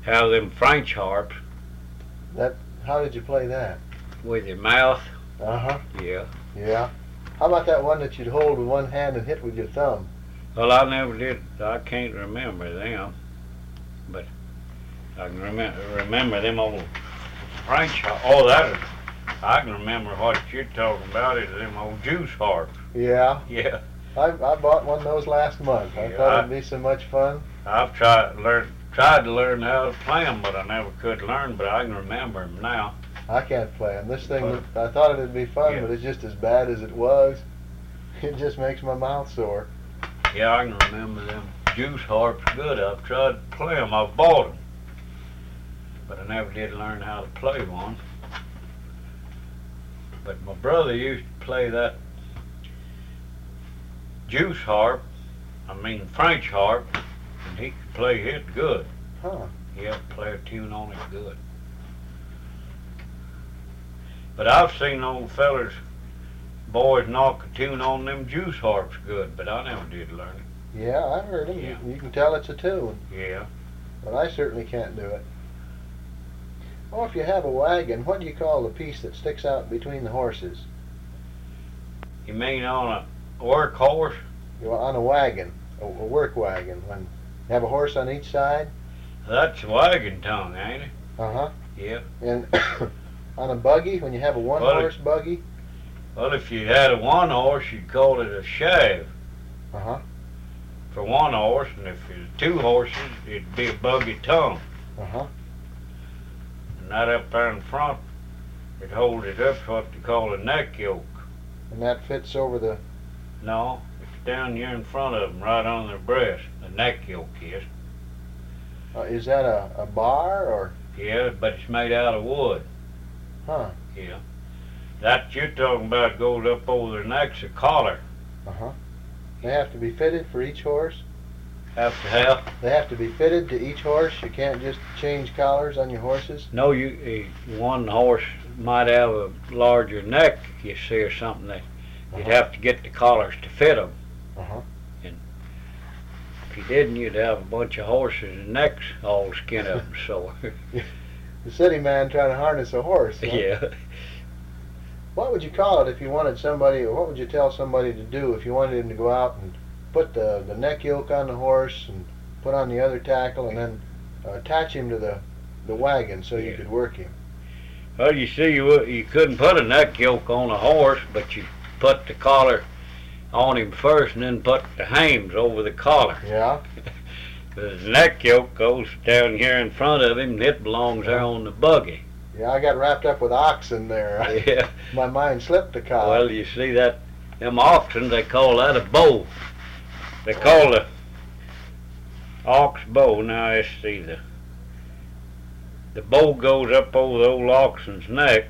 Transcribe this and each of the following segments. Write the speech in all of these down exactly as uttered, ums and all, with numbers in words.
have them French harps. That, how did you play that? With your mouth. Uh-huh. Yeah. Yeah. How about that one that you'd hold with one hand and hit with your thumb? Well, I never did. I can't remember them, but I can remember remember them old French harps. Oh, that is, I can remember what you're talking about. Is them old juice harps. Yeah. Yeah. I I bought one of those last month. I Yeah, thought I- it'd be so much fun. I've tried learn tried to learn how to play them, but I never could learn. But I can remember them now. I can't play them. This thing, Well, I thought it'd be fun, yeah. but it's just as bad as it was. It just makes my mouth sore. Yeah, I can remember them juice harps good. I've tried to play them. I've bought them, but I never did learn how to play one. But my brother used to play that juice harp, I mean French harp, and he could play it good. Huh. He had to play a tune on it good. But I've seen old fellers, boys knock a tune on them juice harps good, but I never did learn it. Yeah, I heard him. Yeah. You, you can tell it's a tune, Yeah. but I certainly can't do it. Oh, if you have a wagon, what do you call the piece that sticks out between the horses? You mean on a work horse? You know, on a wagon, a, a work wagon, when you have a horse on each side. That's a wagon tongue, ain't it? Uh huh. Yeah. And on a buggy, when you have a one Well, horse buggy. Well, if you had a one horse, you'd call it a shave Uh huh. for one horse, and if it was two horses, it'd be a buggy tongue. Uh huh. And that up there in front, it hold it up, what they call a neck yoke. And that fits over the. No, it's down here in front of them, right on their breast. The neck yoke is. Uh, is that a, a bar or? Yeah, but it's made out of wood. Huh. Yeah. That you're talking about goes up over their necks, a collar. Uh huh. They have to be fitted for each horse. Have to have. They have to be fitted to each horse. You can't just change collars on your horses. No, you eh, one horse might have a larger neck, you see, or something that you'd Uh-huh. have to get the collars to fit them. Uh huh. If you didn't, you'd have a bunch of horses and necks all skin up and sore. The city man trying to harness a horse. Huh? Yeah. What would you call it if you wanted somebody, or what would you tell somebody to do if you wanted him to go out and put the, the neck yoke on the horse and put on the other tackle and then uh, attach him to the, the wagon so you Yeah. could work him? Well, you see, you, wou- you couldn't put a neck yoke on a horse, but you put the collar on him first and then put the hames over the collar. Yeah. The neck yoke goes down here in front of him and it belongs there on the buggy. Yeah, I got wrapped up with oxen there. Yeah. My mind slipped the collar. Well, you see that, them oxen, they call that a bow. They call the ox bow. Now, let's see, the, the bow goes up over the old oxen's neck.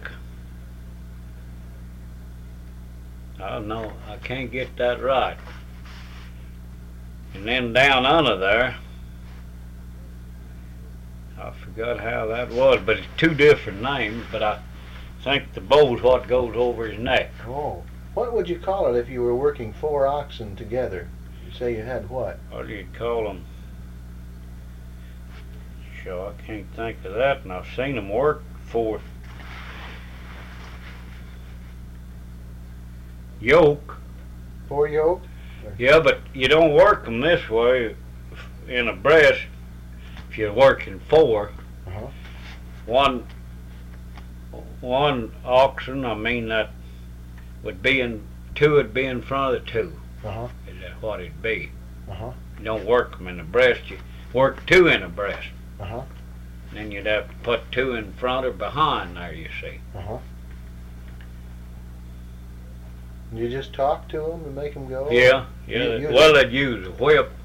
Oh, no, I can't get that right. And then down under there, I forgot how that was, but it's two different names, but I think the bow's what goes over his neck. Oh. What would you call it if you were working four oxen together? You say you had what? What do you call them? Sure, I can't think of that, and I've seen them work for yoke. Four yoke? Yeah, but you don't work them this way in a breast if you're working four. Uh-huh. One, one oxen, I mean that would be in, two would be in front of the two. Uh-huh. Is that what it'd be? Uh-huh. You don't work them in the breast, you work two in a breast. Uh-huh. Then you'd have to put two in front or behind there, you see. Uh-huh. You just talk to them and make them go? Yeah, yeah. You- you- Well, they'd use a whip